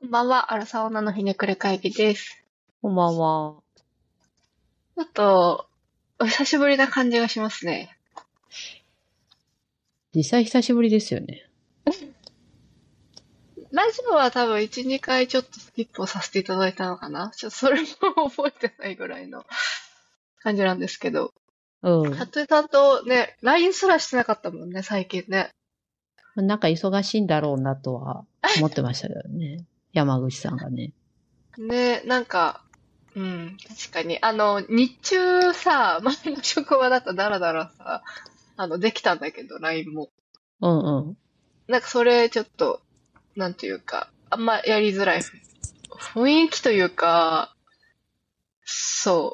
こんばんは、アラサー女のひねくれ会議です。 こんばんは。 ちょっと、お久しぶりな感じがしますね。 実際久しぶりですよね。 ラジオは多分1、2回ちょっとスキップをさせていただいたのかな。それも覚えてないぐらいの感じなんですけど。 うん。 服部さんとね、LINE すらしてなかったもんね、最近ね。 なんか忙しいんだろうなとは思ってましたけどね。山口さんがね。 ね、なんか、うん、確かに。日中さ、前の職場だとダラダラさ、できたんだけど、LINE も。 うんうん。 なんかそれちょっと、なんていうか、あんまやりづらい雰囲気というか、そう、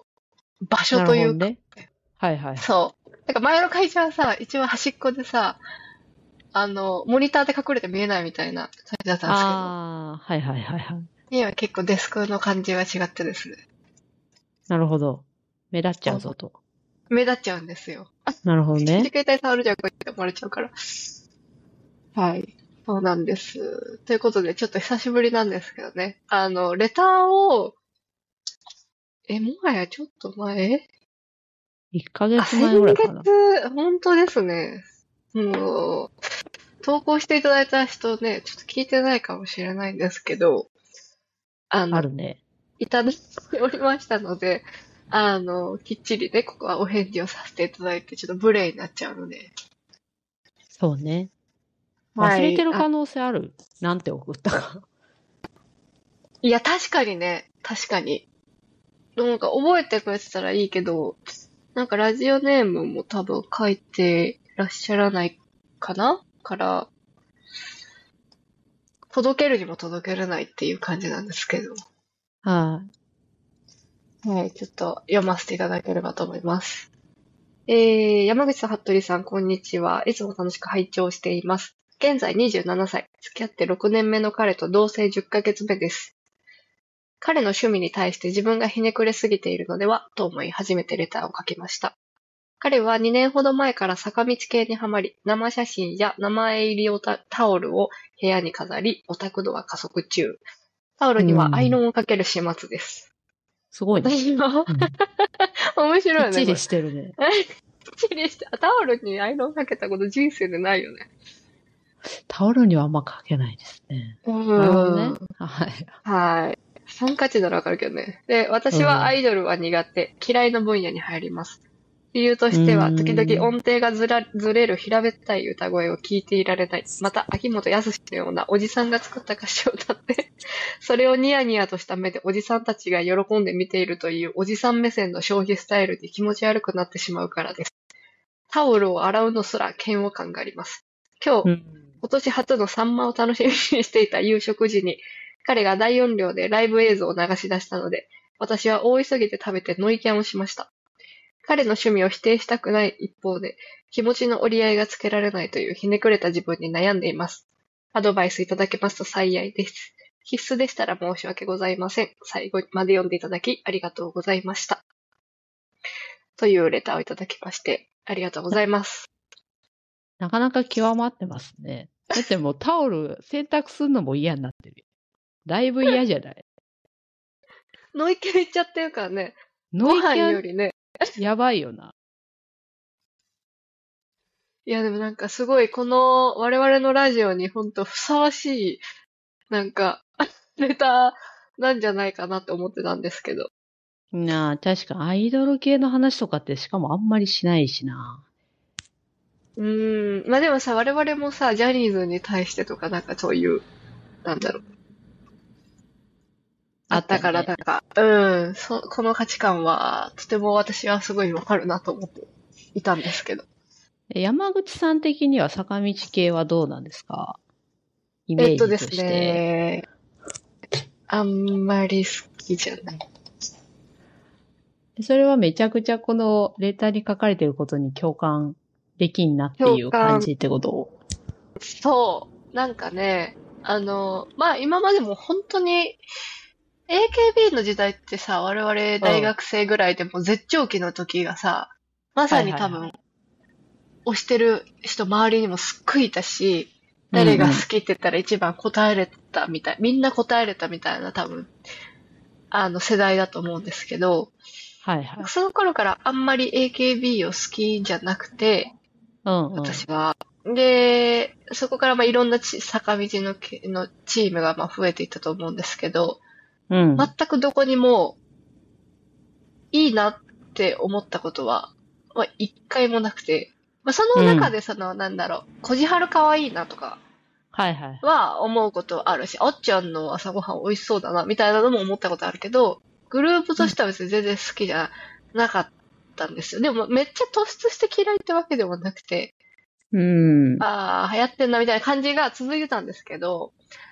場所なるというか、 ほどね。はいはいはい。 そう。なんか前の会社はさ、一番端っこでさ、モニターで隠れて見えないみたいな感じだったんですけど、 ああ、はいはいはいはい。 今は結構デスクの感じが違ってですね、 なるほど。目立っちゃうぞと。 目立っちゃうんですよ。 なるほどね。 携帯触るじゃん、こうやって思われちゃうから。はい。そうなんです。ということで、ちょっと久しぶりなんですけどね。レターを、もはやちょっと前 1ヶ月先前ぐらいかな。 月、本当ですね。もう、投稿していただいた人ね、ちょっと聞いてないかもしれないんですけど、あの、 あるね。 いただいておりましたので、きっちりね、ここはお返事をさせていただいて、ちょっと無礼になっちゃうので。 そうね。忘れてはい。 る可能性ある。なんて送ったか。 いや、確かにね、確かに。なんか覚えてくれてたらいいけど、なんかラジオネームも多分書いてらっしゃらないかなから、届けるにも届けれないっていう感じなんですけど。 はい。 はい、ちょっと読ませていただければと思います。山口さん、服部さん、こんにちは。いつも楽しく拝聴しています。現在27歳。付き合って6年目の彼と同棲10ヶ月目です。彼の趣味に対して自分がひねくれすぎているのではと思い初めてレターを書きました。彼は2年ほど前から坂道系にはまり、生写真や名前入りタオルを部屋に飾り、オタク度は加速中。タオルうにはアイロん。 ンをかける始末です。 すごいね。 私は、 うん。 面白いよね、 きっちりこれ。 してるね。 きっちりして、タオルにアイロンかけたこと人生でないよね。 タオルにはあんま書けないですね。 うなるほどね。 ーん。 はい。 はい。ハンカチならわかるけどね。で、 う私はアん。 イドルは苦手、嫌いな分野に入ります。理由とうーしては、時々 ん。 音程がずれる平べったい歌声を聞いていられない。また、秋元康のようなおじさんが作った歌詞を歌って、それをニヤニヤとした目でおじさんたちが喜んで見ているというおじさん目線の消費スタイルに気持ち悪くなってしまうからです。タオルを洗うのすら嫌悪感があります。 うん。 今年初のサンマを楽しみにしていた夕食時に、彼が大音量でライブ映像を流し出したので、私は大急ぎで食べてノイキャンをしました。彼の趣味を否定したくない一方で、気持ちの折り合いがつけられないというひねくれた自分に悩んでいます。アドバイスいただけますと幸いです。必須でしたら申し訳ございません。最後まで読んでいただきありがとうございました。というレターをいただきまして、ありがとうございます。 なかなか極まってますね。だってもうタオル洗濯するのも嫌になってる。だいぶ嫌じゃない？ ノイキャンいっちゃってるからね、 ノご飯イキャンよりね、 やばいよな。 いやでもなんかすごいこの我々のラジオにほんとふさわしい、なんか、ネタなんじゃないかなって思ってたんですけど。 なあ、確かアイドル系の話とかってしかもあんまりしないしな。 まあでもさ、我々もさ、ジャニーズに対してとかなんかそういう、なんだろう、ああったからったね。 なんか、この価値観はとても私はすごいわかるなと思っていたんですけど。 山口さん的には坂道系はどうなんですか？イメージとですして。 ね、あんまり好きじゃない。 それはめちゃくちゃこのレターに書かれていることに共感できんなっていう感共感、 じってこと？ そう、なんかね、まあ今までも本当に AKB の時代ってさ、我々 うん。 大学生ぐらいでも絶頂期の時がさ、まさはいに多分はいはい。 推してる人周りにもすっごいいたし、 うん誰が好うん。 きって言ったら一番答えれたみたい、みんな答えれたみたいな多分、世代だと思うんですけど、 はいはい。 その頃からあんまり AKB を好きじゃなくて、 うんうん。 私は。で、そこからいろんな坂道のチームが増えていったと思うんですけど、 うん。 全くどこにもいいなって思ったことは、一回もなくて、そのうん。 中でこじはるかわいいなとかはいはい。 は思うことあるし、あっちゃんの朝ごはん美味しそうだな、みたいなのも思ったことあるけど、グループうん。 としては別に全然好きじゃなかったんですよ。でもめっちゃ突出して嫌いってわけでもなくて、 うん。 ああ、流行ってんなみたいな感じが続いてたんですけど、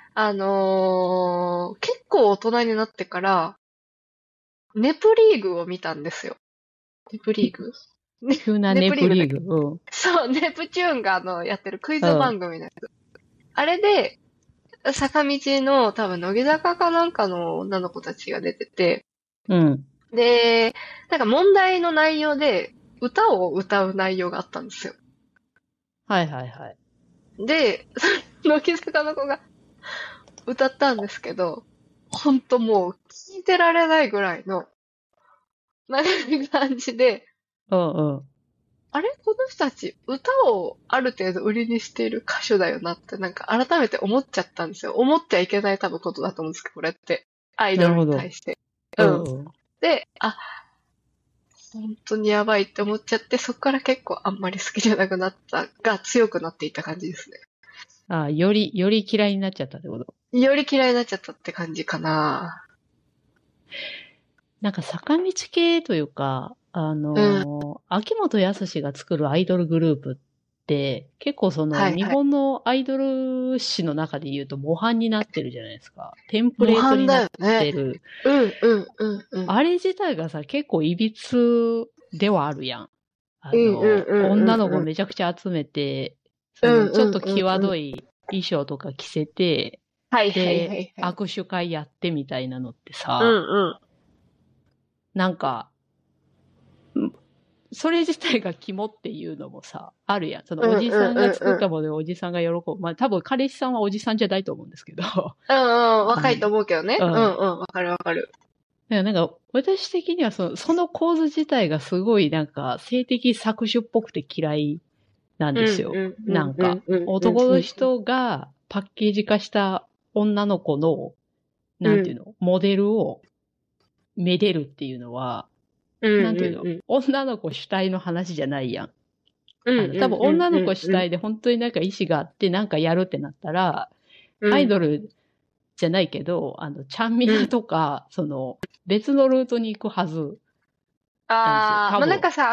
結構大人になってから、ネプリーグを見たんですよ。ネプリーグね、 急なネネプリーグだっけ。 プリーグ。うん。 そう、ネプチューンがやってるクイズうん。 番組のやつ。あれで、坂道の多分乃木坂かなんかの女の子たちが出てて、 うん。 で、なんか問題の内容で歌を歌う内容があったんですよ。 はいはいはい。 で、乃木坂の子が歌ったんですけど、ほんともう聞いてられないぐらいの長い感じで、 うんうん。 あれこの人たち歌をある程度売りにしている歌手だよなってなんか改めて思っちゃったんですよ。思っちゃいけない多分ことだと思うんですけど、これって。アイドルになるほど。 対して。 ううん。 んうん。 で、本当にやばいって思っちゃって、そこから結構あんまり好きじゃなくなったが強くなっていった感じですね。 あ、より嫌いになっちゃったってこと。 より嫌いになっちゃったって感じかな。 なんか坂道系というか、 うん。 秋元康が作るアイドルグループって、結構その日はいはい。 本のアイドル史の中で言うと模範になってるじゃないですか。テンプ模レートになっ範だよね。 てる。 うんうんうんうん。 あれ自体がさ、結構いびつではあるやん。 うんうんうん女のうんうん。 子めちゃくちゃ集めて、 うんちょっうんと際うんうん。 どい衣装とか着せて、 はいはいはで、 いはい。 握手会やってみたいなのってうさ、 んうん。 なんか、それ自体が肝っていうのもさ、あるやん。そのうんうんおじさんが作っうんうん。 たものをおじさんが喜ぶ。まあ多分彼氏さんはおじさんじゃないと思うんですけど。 うんうん、 あの、 若いと思うけどね。 うん。 うんうん、わかるわかる。 だからなんか、私的にはその構図自体がすごいなんか性的搾取っぽくて嫌いなんうんですよ。 うんうんなんか、 うんうんうん男のうん人がパッケージ化した女の子の、 うん。 なんていうの、モデルをめでるっていうのは、 うんなんていうの、 うんうん。 女の子主体の話じゃないやん。 うんうん多分うん女の子主うん体で本当になんか意思があってなんかやるってなったら、 うん。 アうん。 イドルじゃないけど、ちゃんみなうん。 とか、別のルートに行くはずなんですよ、 あー、 多分。 なんかさ、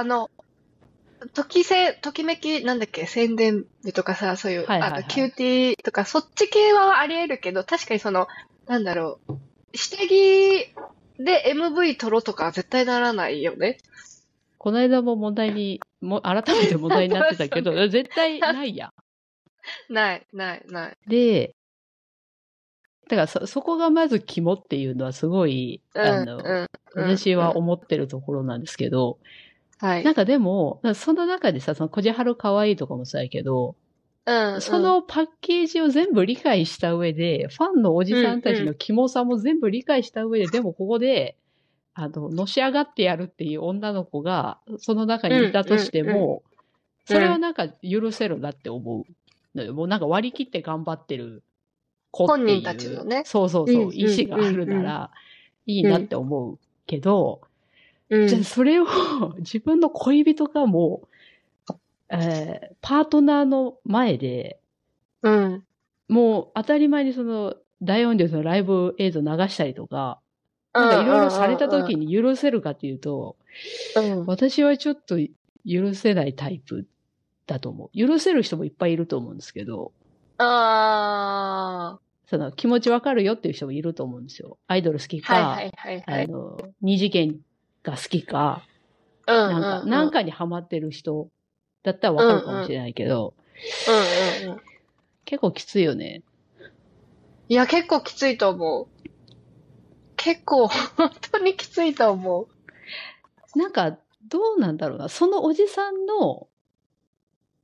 ときめき、なんだっけ、宣伝部とかさ、そういう、 はいはいはい。 キューティーとか、そっち系はあり得るけど、確かになんだろう、下着で MV 撮ろうとかは絶対ならないよね。 この間も改めて問題になってたけど、 そうね。 絶対ないやん。 ない、ない、ない。 で、だからそこがまず肝っていうのはすごい、 うん、うん、うん、 私うん。 は思ってるところなんですけど、 はい。 なんかでも、その中でさ、そのこじはるかわいいとかもそうやけど、 うん、 そうん、 のパッケージを全部理解した上で、ファンのおじうん、 さんたちうん、 のキモさも全部理解した上で、でもここで、のし上がってやるっていう女の子が、その中うん、 にいたとしうん、うん、 ても、それはうん。 なんか許せるなって思う。もうなんか割り切って頑張ってる子って本人たいう、 ちのね。 そうそうそう、 うん、うん、 意志があうん、うん、 るならいいうん、 なって思うけど、じゃあうん、 それを自分の恋人がもパートナーの前で、 うん、 もう当たり前に大音量のライブ映像流したりとか、 うん、 なんかいろいろされたうん、 時に許せるかっていうと、 うん、うん。 私はちょっと許せないタイプだと思う。許せる人もいっぱいいると思うんですけど、 あその気持ちわかるよっていう人もいると思うんですよ。アイドル好きー、はいはか、 いはいはい。 二次元が好きか、 うん、うなんん、 かにハマってる人だったらわうん、 かるかもしうん、 れないけど、 うん、うん、うん。 結構きついよね。 いや、結構きついと思う。結構、本当にきついと思う。 なんか、どうなんだろうな。そのおじさんの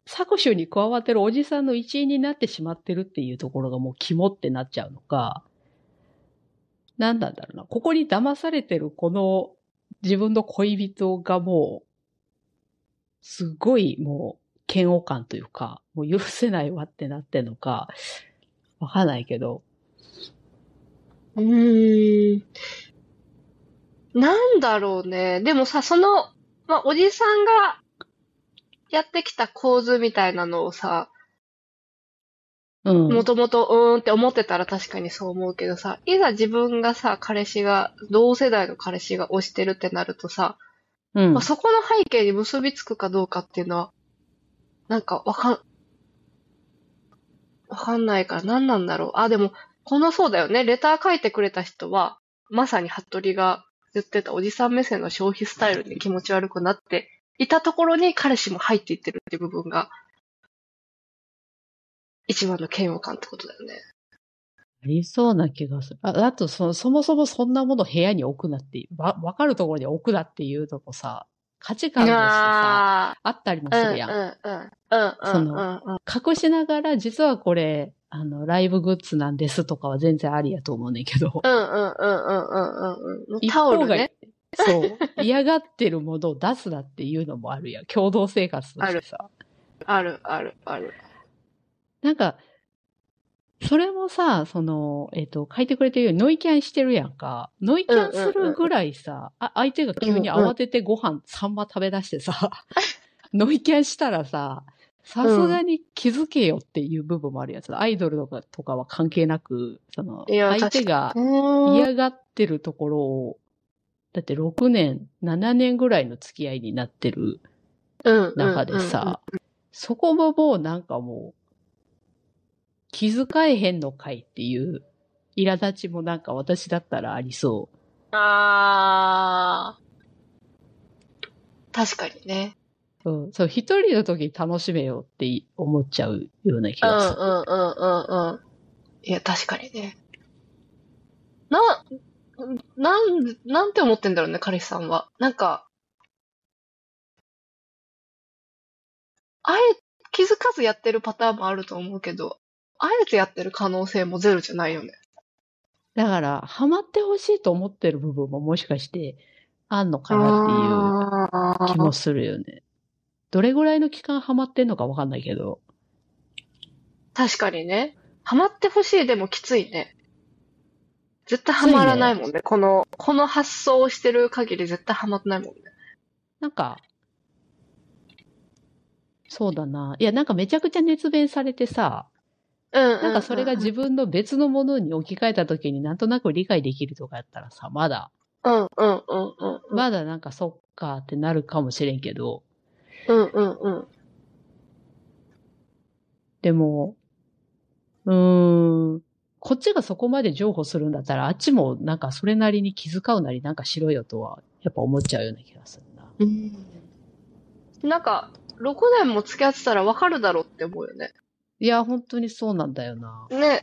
搾取に加わってるおじさんの一員になってしまってるっていうところがもう肝ってなっちゃうのか、なんなんだろうな。ここに騙されてるこの自分の恋人がもう、すごいもう嫌悪感というか、もう許せないわってなってんのか、わかんないけど。 なんだろうね。でもさ、まあ、おじさんがやってきた構図みたいなのをさ、もうん。 ともとって思ってたら確かにそう思うけどさ、いざ自分がさ、同世代の彼氏が推してるってなるとさ、まあ、 うん。 そこの背景に結びつくかどうかっていうのは、なんかわかんないから何なんだろう。あ、でも、そうだよね。レター書いてくれた人は、まさに服部が言ってたおじさん目線の消費スタイルに気持ち悪くなっていたところに彼氏も入っていってるって部分が一番の嫌悪感ってことだよね。 ありそうな気がする。あとそもそもそんなもの部屋に置くなっていう、わかるところに置くなっていうとこさ、価値観としてさ、 ああったりもあ、うするやん。 んうんうん。うんその、 うんうんうん。 隠しながら、実はこれ、ライブグッズなんですとかは全然ありやと思うねんけど、 うんうんうんうんうんうんうん。 一方が、 タオルね。 そう、嫌がってるものを出すなっていうのもあるやん。共同生活とある、 してさ。 ある、ある、ある。 なんか、それもさ、書いてくれてるようにノイキャンしてるやんか。ノイうんキャンするぐらいさ、相手が急にうん慌ててご飯サンマ食べ出してさ、ノイキャンしたらさ、さうんうん。 すがに気づけよっていう部分もあるやつ。アイドルとかは関係なく、 いや、 相手確かがに。うーん。 嫌がってるところを、だって6年、7年ぐらいの付き合いになってるうんうん中でうんうん。 さ、そこももうなんかもう、気遣えへんのかいっていう苛立ちもなんか私だったらありそあー、確かにね。 う。うん。そう、一人の時に楽しめよって思っちゃうような気うんうがする。 んうんうんうん。いや、確かにね。な、なんて思ってんだろうね、彼氏さんは。なんか、あえ、気づかずやってるパターンもあると思うけど、あえてやってる可能性もゼロじゃないよね。 だから、ハマってほしいと思ってる部分ももしかしてあんのかなっていう気もあー、 するよね。どれぐらいの期間ハマってんのかわかんないけど。 確かにね。ハマってほしいでもきついね。絶対ハついマらないね、 もんね。この発想をしてる限り絶対ハマってないもんね。 なんか、そうだな。いや、なんかめちゃくちゃ熱弁されてさ、 うんうんなんかそれがうんうん。 自分の別のものに置き換えた時になんとなく理解できるとかやったらさ、 うんうんうんうんうん。 まだなんかそっかってなるかもしれんけど、 うんうんうん。 でも、うーん、こっちがそこまで譲歩するんだったら、あっちもなんかそれなりに気遣うなりなんかしろよとは、やっぱ思っちゃうような気がするな。 うん。なんか、6年も付き合ってたらわかるだろうって思うよね。 いや、本当にそうなんだよな。 ね、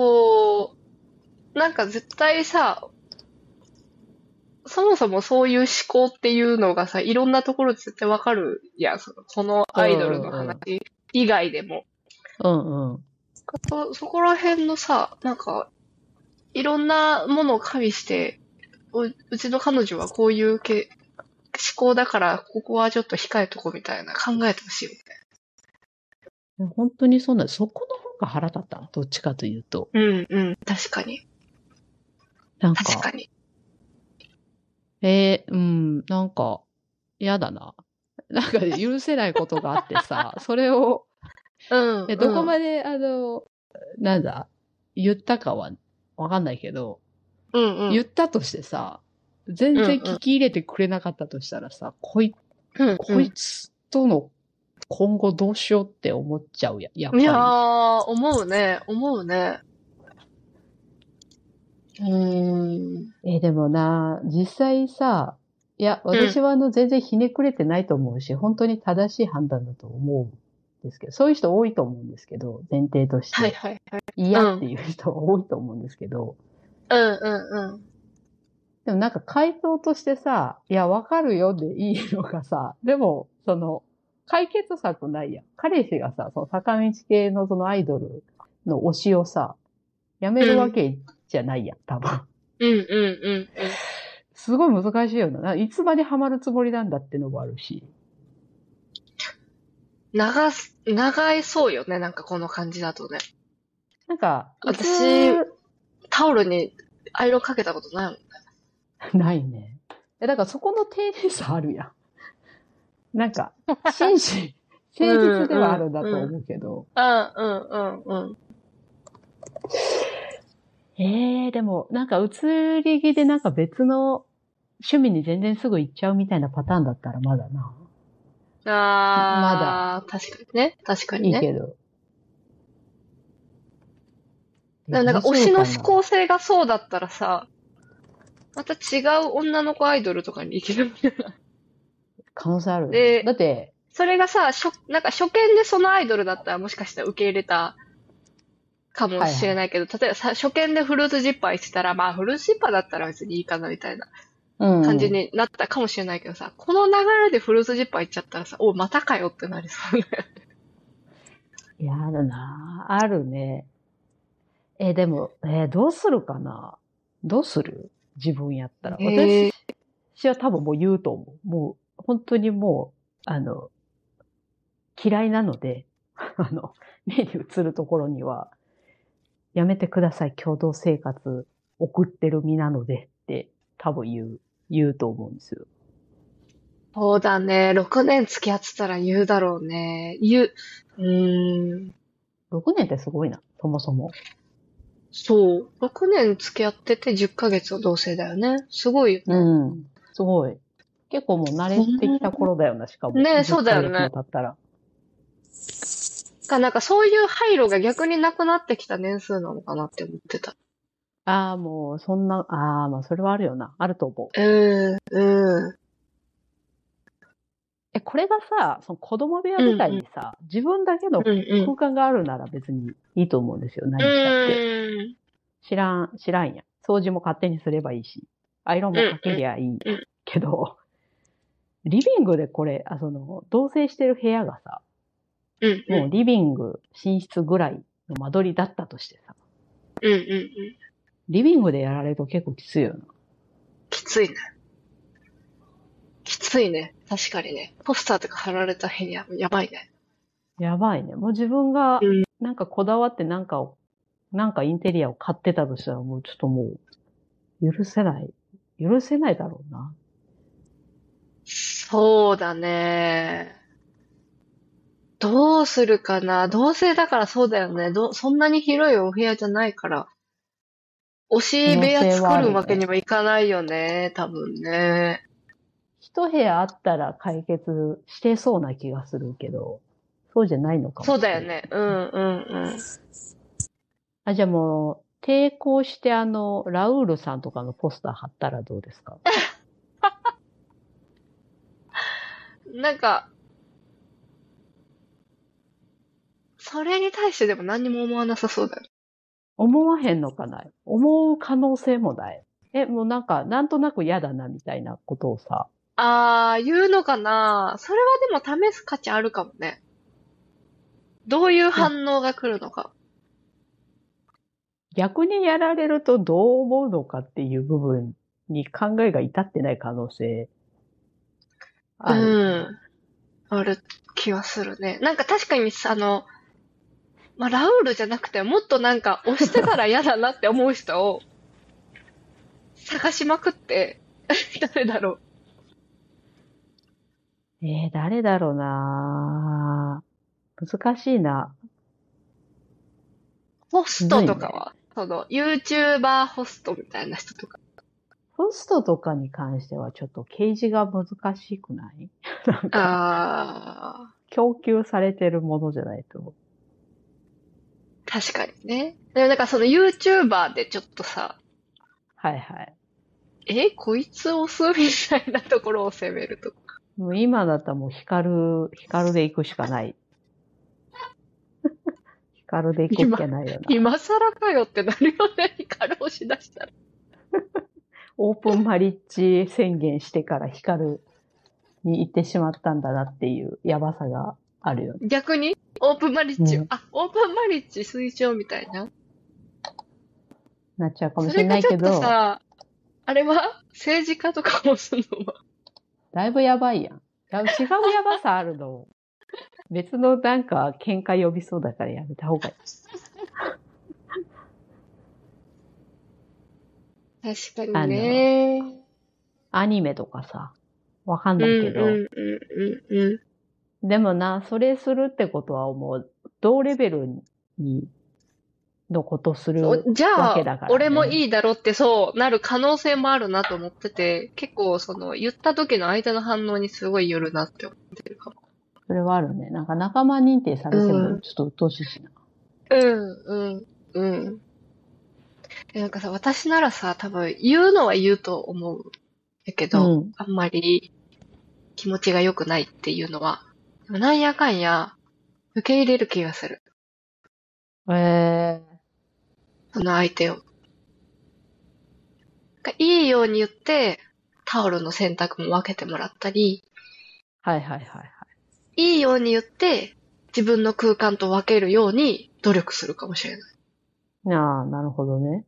なんか絶対さ、そもそもそういう思考っていうのがさ、いろんなところで絶対わかるやん。このうアイドルの話んうん以外でも。 うん。うんうん。 そこら辺のさ、なんか、いろんなものを加味して、うちの彼女はこういう思考だから、ここはちょっと控えとこうみたいな考えてほしいよね。 本当にそうなんそこの方が腹立った。どっちかというと。 うんうん、確かに。 なんか、 確かに。 うん、なんか、嫌だな。なんか許せないことがあってさ、それを、 うんどこうん。 まで、なんだ、言ったかはわかんないけど、 うんうん。 言ったとしてさ、全然聞うんうん。 き入れてくれなかったとしたらさ、こいうんつとの今後どうしようって思っちゃうやっうん。いやぱり。 ー、思うね。思うね。うーん。 でもな、実際さ、いや、 うん。 私は全然ひねくれてないと思うし、本当に正しい判断だと思うんですけど、そういう人多いと思うんですけど、前提としはいて。 はいはい。うん。 嫌っていう人は多いと思うんですけど、 うんうんうん。 でもなんか回答としてさ、いや、わかるよでいいのがさ、でも、 解決策ないやん。彼氏がさ、その坂道系のそのアイドルの推しをさ、やめるわけじゃないやん、多分。 うんうんうんすごい難しいよな。いつまでハマるつもりなんだってのもあるし。 長いそうよね、なんかこの感じだとね。 なんか、 私、タオルにアイロンかけたことないもんね。 ないね。だからそこの丁寧さあるやん。なんか、誠実ではあるんだと思うけど。でも、なんか移り気でなんか別の趣味に全然すぐ行っちゃうみたいなパターンだったらまだな。まだ。 確かにね。確かにね。 いいけど。 でもなんか推しの思考性がそうだったらさ、また違う女の子アイドルとかに行けるみたいな。 可能性ある。 で、 だって、 それがさ、なんか初見でそのアイドルだったらもしかしたら受け入れたかもしれないけど、例えばさ、初見でフルーツジッパーしてたら、まあフルーツジッパーだったら別にいいかなみたいな感じになったかもしれないけどさ、この流れでフルーツジッパー行っちゃったらさ、お、またかよってなりそうね。 いやだなあるね。でも、どうするかなどうする自分やったら。私は多分もう言うと思う。もう、本当にもう、嫌いなので、目に映るところには、やめてください、共同生活送ってる身なのでって多分言うと思うんですよ。 そうだね。6年付き合ってたら言うだろうね。 6年ってすごいな、そもそも。 そう。6年付き合ってて10ヶ月の同棲だよね。すごいよね。 うん。すごい。結構もう慣れてきた頃だよな、しかも。 ね、そうだよね。 10ヶ月も経ったら。 なんかそういう配慮が逆になくなってきた年数なのかなって思ってた。 もう、そんな、まあ、それはあるよな。あると思う。これがさ、その子供部屋みたいにさ、自分だけの空間があるなら別にいいと思うんですよ。何したって。知らんやん。掃除も勝手にすればいいし、アイロンもかけりゃいいけど、リビングでこれ、同棲してる部屋がさ、もうリビング、寝室ぐらいの間取りだったとしてさ、リビングでやられると結構きついよな。 きついね。きついね。確かにね。ポスターとか貼られた部屋、やばいね。 やばいね。もう自分が、なんかこだわってなんかインテリアを買ってたとしたらもうちょっともう、許せないだろうな。 そうだね。どうするかな。同棲だからそうだよね。そんなに広いお部屋じゃないから。推し部屋作るわけにもいかないよね。多分ね。 一部屋あったら解決してそうな気がするけど、そうじゃないのかもそうしれない。 だよね。うん。 じゃあもう、抵抗してラウールさんとかのポスター貼ったらどうですか？ なんか、それに対してでも何にも思わなさそうだよ。 思わへんのかな？思う可能性もない。もうなんか、なんとなく嫌だなみたいなことをさ。 言うのかな。それはでも試す価値あるかもね。どういう反応が来るのか。 逆にやられるとどう思うのかっていう部分に考えが至ってない可能性ある。 ある気はするね。なんか確かにまあ、ラウールじゃなくてもっとなんか押してたら嫌だなって思う人を探しまくって、誰だろう。誰だろうな。難しいな。 ホストとかは、YouTuber ホストみたいな人とか。 ホストとかに関してはちょっと掲示が難しくない？なんか、供給されてるものじゃないと。 確かにね。でもなんかその YouTuber でちょっとさ、 はいはい。 こいつ押すみたいなところを攻めるとか。 もう今だったらもう光で行くしかない。光で行くしかないよな。 今更かよってなるよね、光押し出したら。 オープンマリッジ宣言してから光に行ってしまったんだなっていうやばさがあるよね。 逆にオープンマリッジ、 うん。 オープンマリッジ推奨みたいな。 なっちゃうかもそしれなれかちょっといけど、 さ、あれは政治家とかもするのは。 だいぶやばいやん。違うやばさあるの。別のなんか喧嘩呼びそうだからやめた方がいい。 確かにあの、 ね。 アニメとかさ、わかんうんないけど、 うんうんうんうん。 でもな、それするってことはもう、同レベルに、のことするじゃあ、 わけだから俺もね。 いいだろってそうなる可能性もあるなと思ってて、結構その言った時の相手の反応にすごいよるなって思ってるかも。 それはあるね。なんか仲間認定さうれてもん。 ちょっと鬱陶しいしな。 うんうん。なんかさ、私ならさ、多分言うのは言うと思う。やけど、 うん。 あんまり気持ちが良くないっていうのは、でもなんやかんや受け入れる気がする。 ええ、 その相手を。いいように言って、タオルの選択も分けてもらったり、 はいはいはいはい。 いいように言って、自分の空間と分けるように努力するかもしれない。 ああ、なるほどね。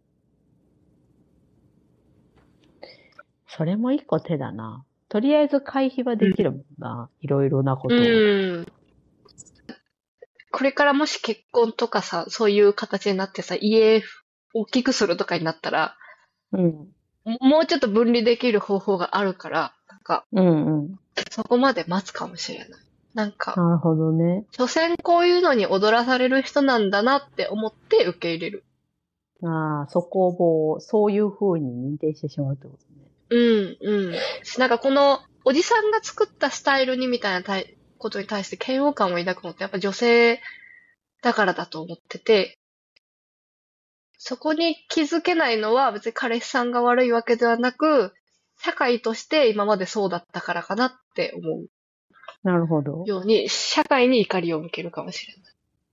それも一個手だな。とりあえず回避はできるもんな。いろいろなこうとを。 ん。これからもし結婚とかさ、そういう形になってさ、家大きくするとかになったら、 うん。 もうちょっと分離できる方法があるから、なんか、 うんうん。 そこまで待つかもしれない。なんか、 なるほどね。 所詮こういうのに踊らされる人なんだなって思って受け入れる。 ああ、そこをもう、そういう風に認定してしまうってことね。 うん。なんかこの、おじさんが作ったスタイルにみたいなことに対して嫌悪感を抱くのってやっぱ女性だからだと思ってて、そこに気づけないのは別に彼氏さんが悪いわけではなく、社会として今までそうだったからかなって思うなるほど。 ように、社会に怒りを向けるかもしれない。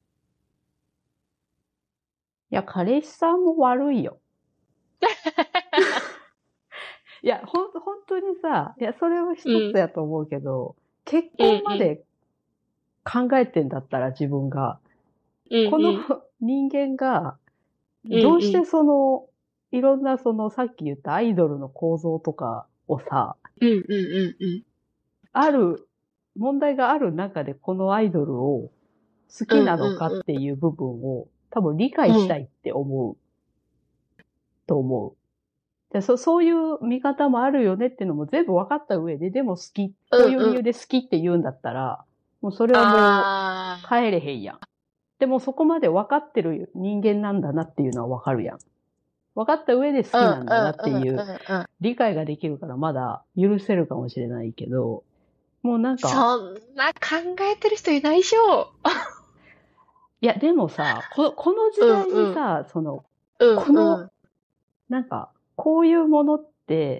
いや、彼氏さんも悪いよ。いや、本当にさ、いや、それはうん、 一つやと思うけど、結うん、 婚まで考えてんだったら自分が、 うん、 このうん、 人間が、 うん、うん、 どうしていろんなさっき言ったアイドルの構造とかをさ、 うん、うん、うん、 ある、問題がある中でこのアイドルを好うん、 きなのかうん、 っていう部分を多分理解うん、 したいって思うと思う。そういう見方もあるよねっていうのも全部分かった上で、でも好き、こういう理うん、 由で好きって言うんだったら、もうそれはもうあ帰れへんやん。でもそこまで分かってる人間なんだなっていうのは分かるやん。分かった上で好ー、 きなんだなってうん、 いううん。 理解ができるからまだ許せるかもしれないけど、もうなんか、 そんな考えてる人いないでしょいやでもさ、この時う。 代にさ、この、 うん。 なんか、こういうものって、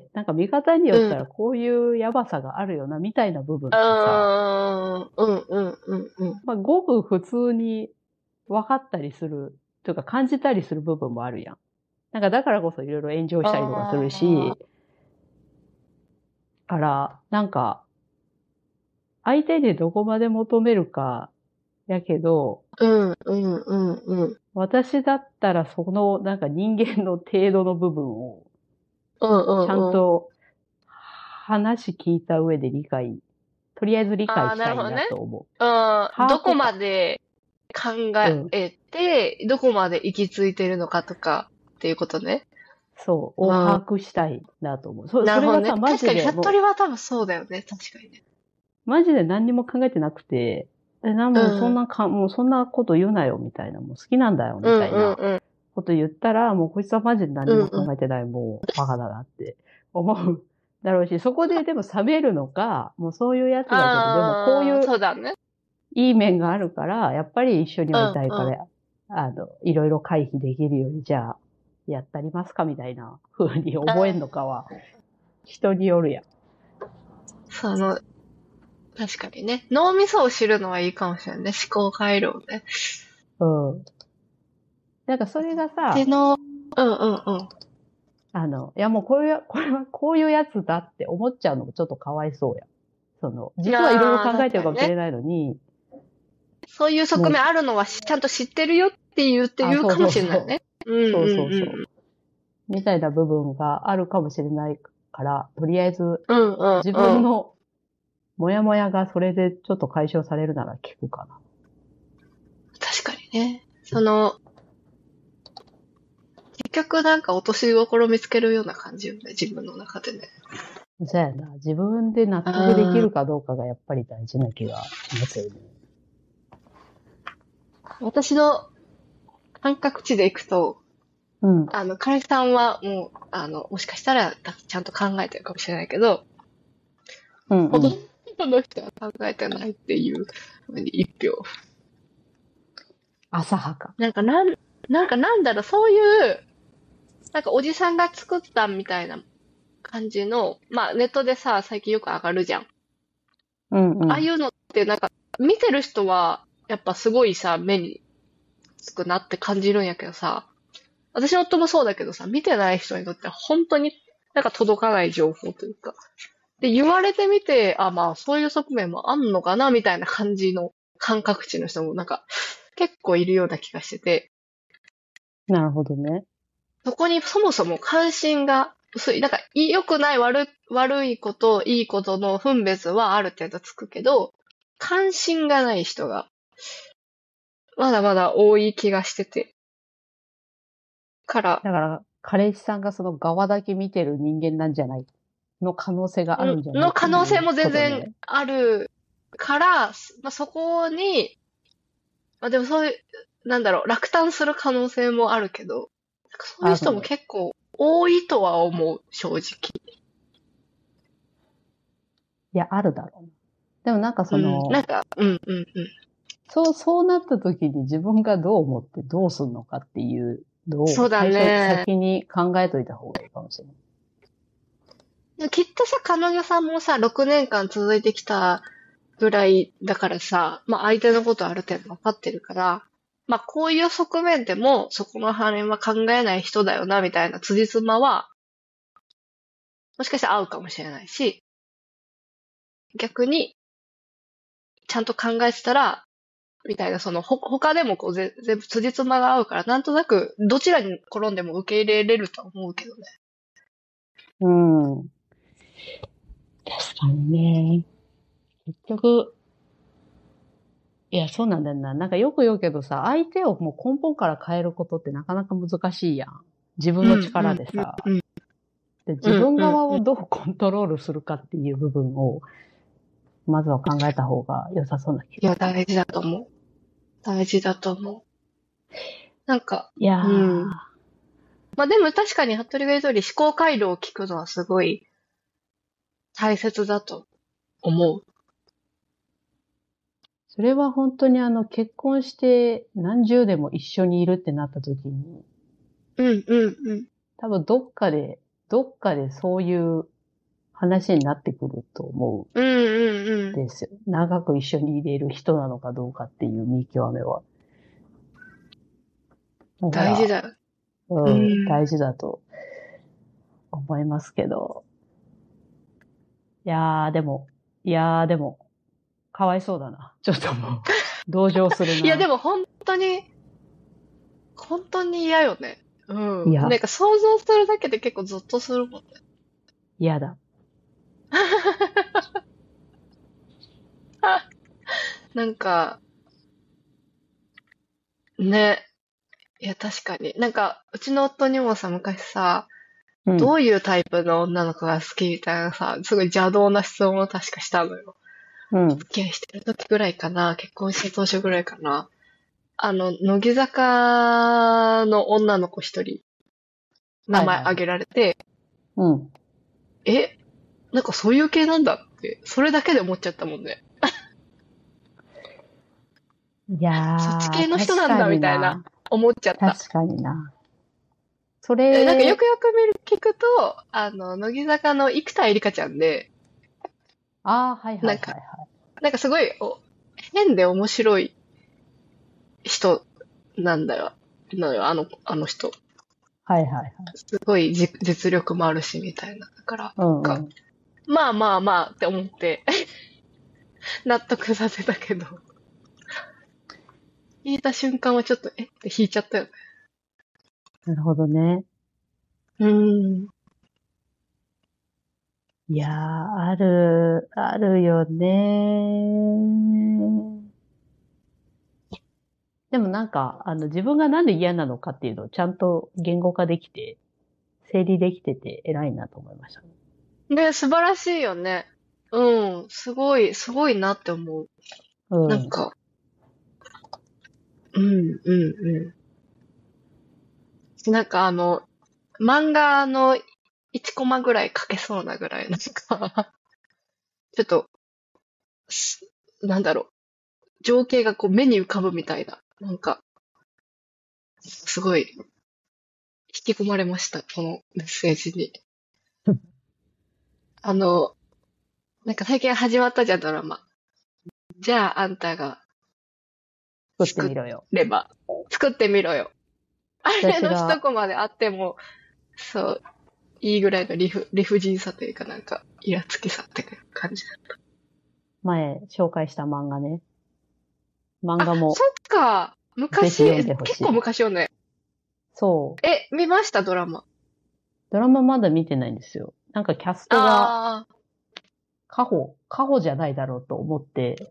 なんか見方によったらうん。 こういうやばさがあるよな、みたいな部分うってさ、 ーん。うん。 まあ、ごく普通に分かったりする、というか感じたりする部分もあるやん。なんかだからこそいろいろ炎上したりとかするし、 ああ。 から、なんか、相手でどこまで求めるか、やけど、 うん。 私だったらなんか人間の程度の部分を、ちゃんうん。 と話聞いた上でとりあえず理解ああ、 したいなるほどね。 なと思う。 うん。どこ把握か。 まで考うん。 えて、どこまで行き着いてるのかとかっていうことね。 そう、を把うん。 握したいなと思う。 なるほどね。 それがさ、マ確かに、 ジでも悟りは多分そうだよね。確かにね。 マジで何にも考えてなくて、もううん。 もうそんなこと言うなよ、みたいな、もう好きなんだよ、みたいなうん。 こと言ったら、もうこいつはマジで何にもうん。 考えてない、もうバカだなって思うだろうし、そこででも冷めるのか、もうそういうやつだけど、でもこうああ、 いうそうだね。 いい面があるから、やっぱり一緒にはいたいかうん。 ら、いろいろ回避できるように、じゃあ、やったりますかみたいな風に思えんのかは、人によるやん。 その、確かにね。脳みそを知るのはいいかもしれないね。思考回路をね。 うん。なんかそれがさ、 での、うん。 いやもうこれはこういうやつだって思っちゃうのもちょっとかわいそうやん。 実はいろいろ考えてるかもしれないのに、 そういう側面あるのはちゃんと知ってるよって言って言うかもしれないよね。 そうそうそう。みたいな部分があるかもしれないから、とりあえず、自分のモヤモヤがそれでちょっと解消されるなら聞くかな。 確かにね。結局なんか落としどころ見つけるような感じよね、自分の中でね。 そうやな。自分で納得できるかどうかがやっぱり大事な気がしますよね。 私の感覚値でいくと、彼氏さんはもう、もしかしたらちゃんと考えてるかもしれないけど、ほとんどの人は考えてないっていう一票。 浅はか。 なんだろう、そういう、なんかおじさんが作ったみたいな感じの、まあネットでさ、最近よく上がるじゃん。ああいうのってなんか、見てる人は、やっぱすごいさ、目につくなって感じるんやけどさ、私の夫もそうだけどさ、見てない人にとっては本当になんか届かない情報というか。で、言われてみて、まあそういう側面もあんのかな、みたいな感じの感覚値の人もなんか結構いるような気がしてて。 なるほどね。 そこにそもそも関心が薄い。なんか良くない悪いこと、いいことの分別はある程度つくけど、関心がない人がまだまだ多い気がしてて。 だから、彼氏さんがその側だけ見てる人間なんじゃないの可能性があるんじゃないの可能性も全然あるから、まあ、そこに、まあでもそういう、なんだろう、落胆する可能性もあるけど、そういう人も結構多いとは思う、正直。 いや、あるだろう。でもなんかそうなった時に自分がどう思ってどうするのかっていうのを最初先に考えといた方がいいかもしれない。 きっとさ、彼女さんもさ、6年間続いてきたぐらいだからさ、まあ相手のことある程度分かってるから、まあこういう側面でもそこの反面は考えない人だよな、みたいな辻褄は、もしかしたら合うかもしれないし、逆に、ちゃんと考えてたら、みたいな、他でもこう全部辻褄が合うから、なんとなく、どちらに転んでも受け入れれると思うけどね。 確かにね。結局、いや、そうなんだよな。なんかよく言うけどさ、相手をもう根本から変えることってなかなか難しいやん。自分の力でさ。で、自分側をどうコントロールするかっていう部分を、まずは考えた方が良さそうな気が。 いや、大事だと思う。大事だと思う。なんか、 いやー。 まあでも確かに、服部が言う通り思考回路を聞くのはすごい大切だと思う。 それは本当に結婚して何十年も一緒にいるってなった時に、多分どっかでそういう話になってくると思う。ですよ。長く一緒にいれる人なのかどうかっていう見極めは。 大事だ。 大事だと思いますけど。いやーでも、かわいそうだな。ちょっともう、同情するな。 いやでも本当に嫌よね。なんか想像するだけで結構ゾッとするもんね。 嫌だ。 なんか、ね。いや、確かに。なんか、うちの夫にもさ、昔さ、どういうタイプの女の子が好きみたいなさ、すごい邪道な質問を確かしたのよ。付き合いしてる時ぐらいかな、結婚して当初ぐらいかな。乃木坂の女の子一人、名前挙げられて、なんかそういう系なんだって、それだけで思っちゃったもんね。 いやー、 そっち系の人なんだみたいな、思っちゃった。 確かにな。 なんかよくよく聞くと、乃木坂の生田絵梨花ちゃんで、なんかすごい変で面白い人なんだよ。あの人。すごい実力もあるし、みたいな。だから、まあって思って納得させたけど、聞いた瞬間はちょっと、えって引いちゃったよね。 なるほどね。 うーん。 いやー、あるよね。でもなんか、自分がなんで嫌なのかっていうのをちゃんと言語化できて、整理できてて偉いなと思いましたね。 で、素晴らしいよね。うん。すごいなって思う。 うん。 なんか、うん、うん、うん。なんか漫画の1コマぐらい書けそうなぐらい、なんかちょっと、すなんだろう、情景がこう目に浮かぶみたいな、なんか、すごい引き込まれました、このメッセージに。あの、なんか最近始まったじゃん、ドラマ。じゃあ、あんたが作って作みろよ。 れば、作ってみろよ。あれの一私が、 コマであっても、そう、いいぐらいの理不尽さというかなんか、イラつきさって感じだ。 前紹介した漫画ね。漫あ、 画もそっか。 ぜひ読んで昔、結構ほしい。 昔よね。 そう。 え、見ましたドラマ？ ドラマまだ見てないんですよ。なんかキャストがあカホじゃないだろうと思って、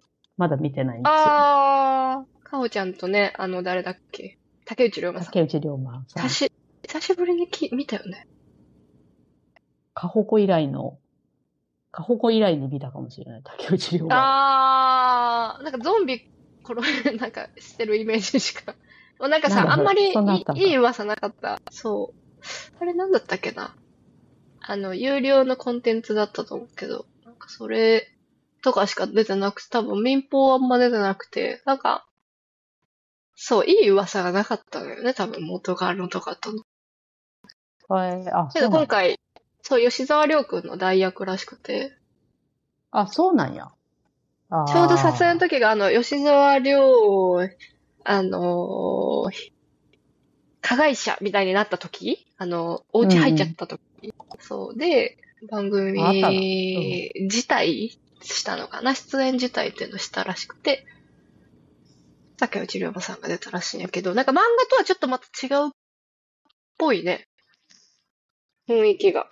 まだ見てないんあ、 ですよ。 ああ、かおちゃんとね、誰だっけ？竹内涼真さん。 竹内涼真さん。 久しぶりに見たよね。 カホコ以来の、カホコ以来に見たかもしれない。竹内涼真は。 ああ、なんかゾンビなんかしてるイメージしか。もうなんかさ、あんまなんだそれ。そんなありったんだ。 いい噂なかった。そう。あれなんだったっけな。有料のコンテンツだったと思うけど、なんかそれとかしか出てなくて、多分民放あんま出てなくて、なんか、そう、いい噂がなかったのよね、多分元カノとかとの。 あ、 けどそうなんだ。 今回、そう、吉沢亮くんの代役らしくて、 あ、そうなんや。 ちょうど撮影のああ。 時が吉沢亮、あのー加害者みたいになった時、お家入っちゃっうんうん。 た時、そうで、番あったな。うん。 組自体したのかな、出演自体っていうのをしたらしくて、竹内涼真さんが出たらしいんやけど、なんか漫画とはちょっとまた違うっぽいね、雰囲気が。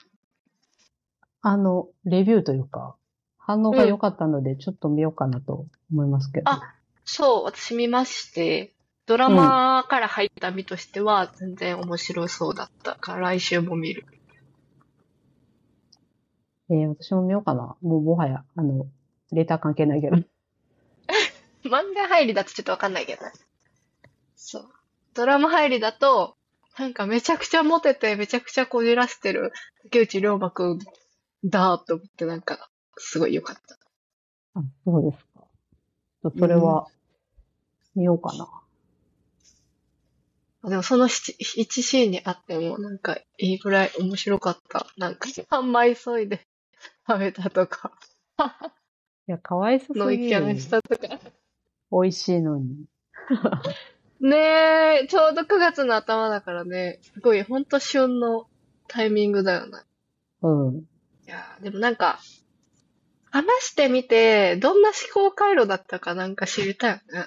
レビューというか、反応が良うん。 かったので、ちょっと見ようかなと思いますけどあ、 ね。 そう、私見まして、ドラうん。 マから入った身としては全然面白そうだったから来週も見る。 私も見ようかな。もうもはや、レター関係ないけど。 漫画入りだとちょっとわかんないけどね。そう。ドラマ入りだと、なんかめちゃくちゃモテて、めちゃくちゃこじらしてる竹内涼真くんだと思って、なんか、すごい良かった。 あ、そうですか。 うん。 それは見ようかな。 でもその一シーンにあっても、なんか、いいぐらい面白かった。なんか、3枚急いで食べたとか、 いや、かわいそすノイキャンしぎる。 たとか。 美味しいのに。 ねえ、ちょうど9月の頭だからね、すごい、ほんと旬のタイミングだよね。 うん。 いやー、でもなんか、話してみて、どんな思考回路だったかなんか知りたいよね。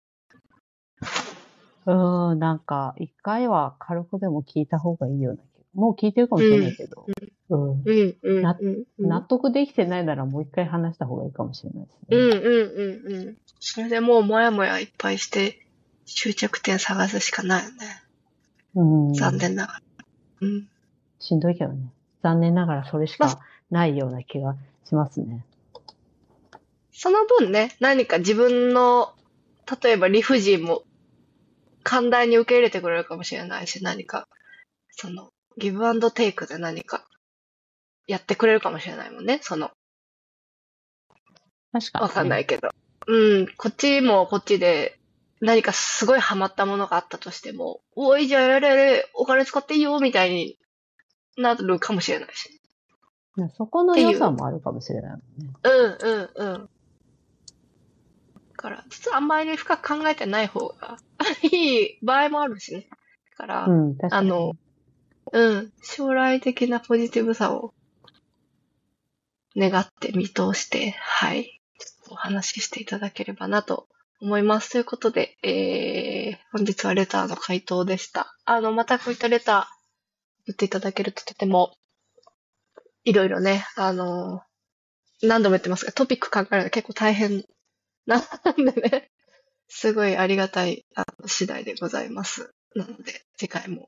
なんか、一回は軽くでも聞いた方がいいような気が。もう聞いてるかもしれないうん、 けど。うん。 うん、うん、 な、 うん、うん。 納得できてないならもう一回話した方がいいかもしれないですうん、 ね。 うん、うん、うん。それでもうもやもやいっぱいして、終着点探すしかないよね。 うん。 残念ながら。うん。 しんどいけどね。残念ながらそれしまあ、 かないような気がしますね。 その分ね、何か自分の、例えば理不尽も寛大に受け入れてくれるかもしれないし、何か、ギブアンドテイクで何かやってくれるかもしれないもんね。わ確かにね。 かんないけど。うん、こっちもこっちで何かすごいハマったものがあったとしても、おい、じゃあやれやれ、お金使っていいよ、みたいになるかもしれないし。 そこの良さっていう。 もあるかもしれないもんね。 うん、うん、うん。だから、実はあんまり深く考えてない方がいい場合もあるしね。だから、 うん、確かにね。 うん、将来的なポジティブさを願って見通して、はい。 お話ししていただければなと思います。ということで、本日はレターの回答でした。またこういったレター送っていただけるととても、いろいろね、何度も言ってますが、トピック考えるの結構大変なんでね、すごいありがたい次第でございます。なので、次回も、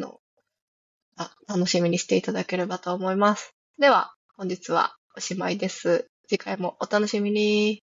楽しみにしていただければと思います。では、本日はおしまいです。次回もお楽しみに。